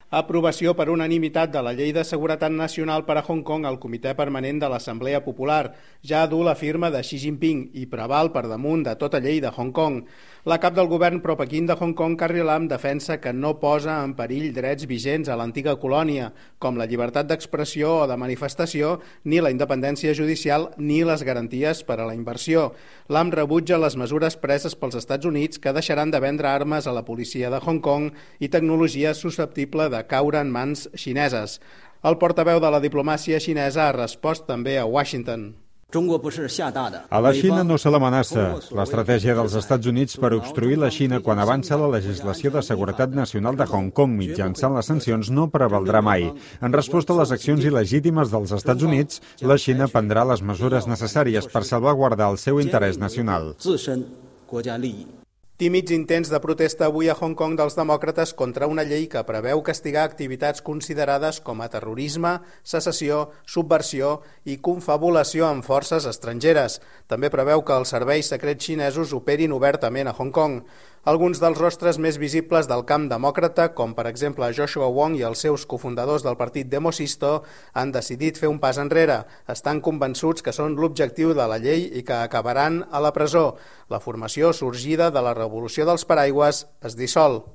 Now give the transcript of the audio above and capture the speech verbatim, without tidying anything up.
Aprovació per unanimitat de la Llei de Seguretat Nacional per a Hong Kong al Comitè Permanent de l'Assemblea Popular. Ja du la firma de Xi Jinping i preval per damunt de tota llei de Hong Kong. La cap del govern pro-Pequín de Hong Kong, Carrie Lam, defensa que no posa en perill drets vigents a l'antiga colònia, com la llibertat d'expressió o de manifestació, ni la independència judicial, ni les garanties per a la inversió. Lam rebutja les mesures preses pels Estats Units que deixaran de vendre armes a la policia de Hong Kong i tecnologia susceptible de caure en mans xineses. El portaveu de la diplomàcia xinesa ha respost també a Washington. A la Xina no se l'amenaça. L'estratègia dels Estats Units per obstruir la Xina quan avança la legislació de seguretat nacional de Hong Kong mitjançant les sancions no prevaldrà mai. En resposta a les accions il·legítimes dels Estats Units, la Xina prendrà les mesures necessàries per salvaguardar el seu interès nacional. Tímids intents de protesta avui a Hong Kong dels demòcrates contra una llei que preveu castigar activitats considerades com a terrorisme, secessió, subversió i confabulació amb forces estrangeres. També preveu que els serveis secrets xinesos operin obertament a Hong Kong. Alguns dels rostres més visibles del camp demòcrata, com per exemple Joshua Wong i els seus cofundadors del partit Demosisto, han decidit fer un pas enrere. Estan convençuts que són l'objectiu de la llei i que acabaran a la presó. La formació sorgida de la Revolució dels Paraigües es dissol.